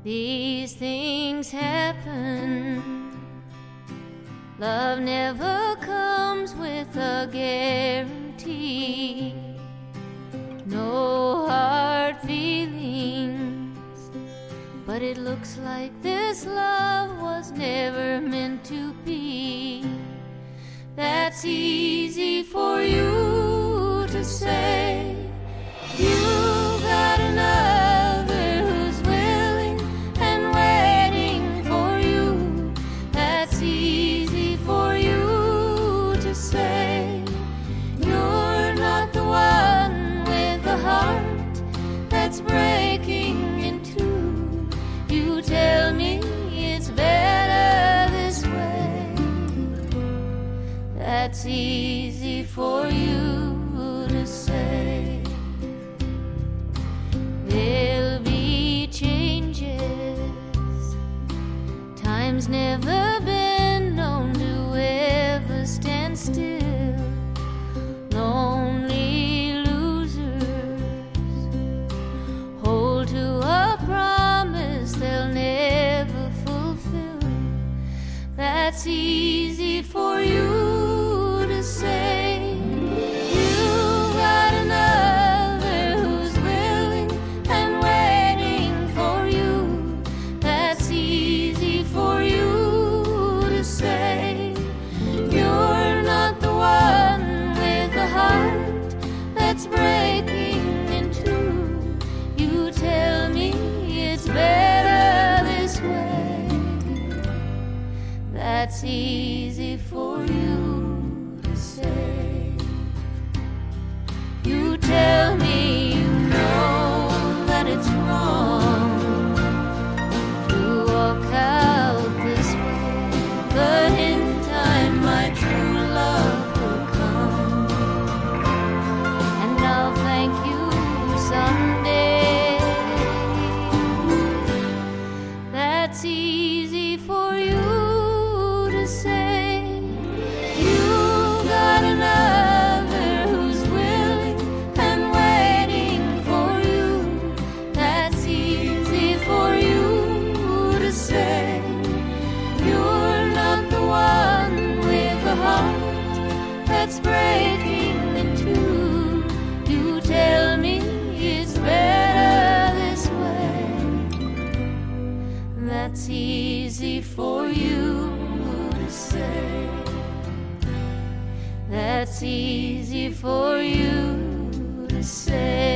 These things happen. Love never comes with a guarantee. No hard feelings, but it looks like this love was never meant to be. That's easy for you to say. You got another who's willing and waiting for you. That's easy for you to say. You're not the one with a heart that's breaking in two. You tell me it's better this way. That's easy for you to say. There'll be changes. Time's never been known to ever stand still. Lonely losers hold to a promise they'll never fulfill. That's easy for you to say. You got another who's willing and waiting for you. That's easy for you to say. You're not the one with a heart that's breaking in two. You tell me it's better this way. That's easy for you to say. You tell me you know that it's wrong to walk out this way, but in time my true love will come, and I'll thank you someday. That's easy for you to say. You got another who's willing and waiting for you. That's easy for you to say. You're not the one with a heart that's breaking in two. You tell me it's better this way. That's easy for you to say. That's easy for you to say.